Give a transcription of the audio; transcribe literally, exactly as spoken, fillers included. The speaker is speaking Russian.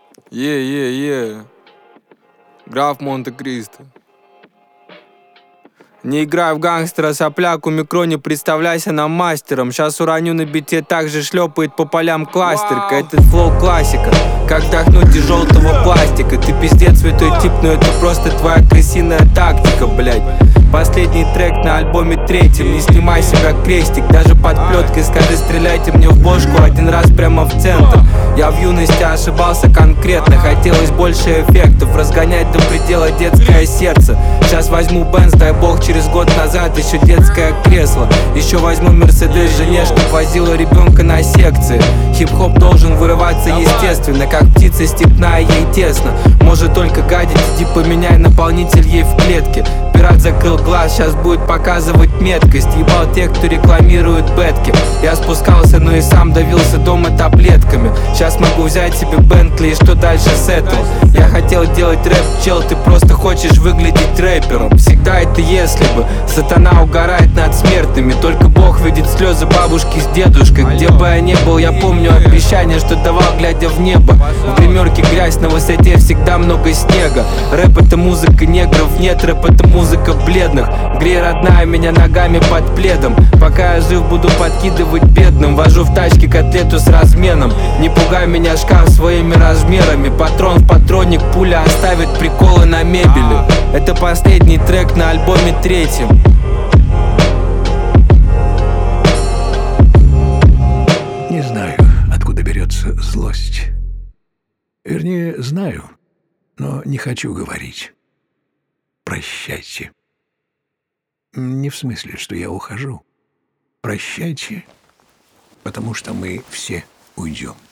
Е-е-е. Граф Монте-Кристо. Не играй в гангстера, сопляк, у микро не представляйся нам мастером. Сейчас уроню на бите, так же шлепает по полям кластерка. Этот флоу классика, как вдохнуть из желтого пластика. Ты пиздец святой тип, но это просто твоя крысиная тактика, блядь. Последний трек на альбоме третьем. Не снимай себя крестик, даже под плеткой скажи, стреляйте мне в бошку один раз прямо в центр. Я в юности ошибался конкретно, хотелось больше эффектов, разгонять до предела детское сердце. Сейчас возьму Бенз, дай бог, через год назад еще детское кресло. Еще возьму Мерседес жене, чтоб возила ребенка на секции. Хип-хоп должен вырываться естественно, как птица степная, ей тесно. Может только гадить, иди поменяй наполнитель ей в клетке. Пират закрыл глаз, сейчас будет показывать меткость. Ебал тех, кто рекламирует бетки. Я спускался, но и сам давился дома таблетками. Сейчас могу взять себе Бентли, и что дальше с этого? Я хотел делать рэп, чел, ты просто хочешь выглядеть рэпером. Всегда это если бы. Сатана угорает над смертными, только Бог видит слезы бабушки с дедушкой. Где бы я ни был, я помню обещание, что давал, глядя в небо. В гримерке грязь, на высоте всегда много снега. Рэп это музыка негров, нет, рэп это музыка бледных. Грей, родная, меня ногами под пледом. Пока я жив, буду подкидывать бедным. Вожу в тачке котлету с разменом. Не пугай меня, шкаф, своими размерами. Патрон в патронник, пуля оставит приколы на мебели. Это последний трек на альбоме третьем. Не знаю, откуда берется злость. Вернее, знаю, но не хочу говорить. Прощайте. Не в смысле, что я ухожу. Прощайте, потому что мы все уйдем.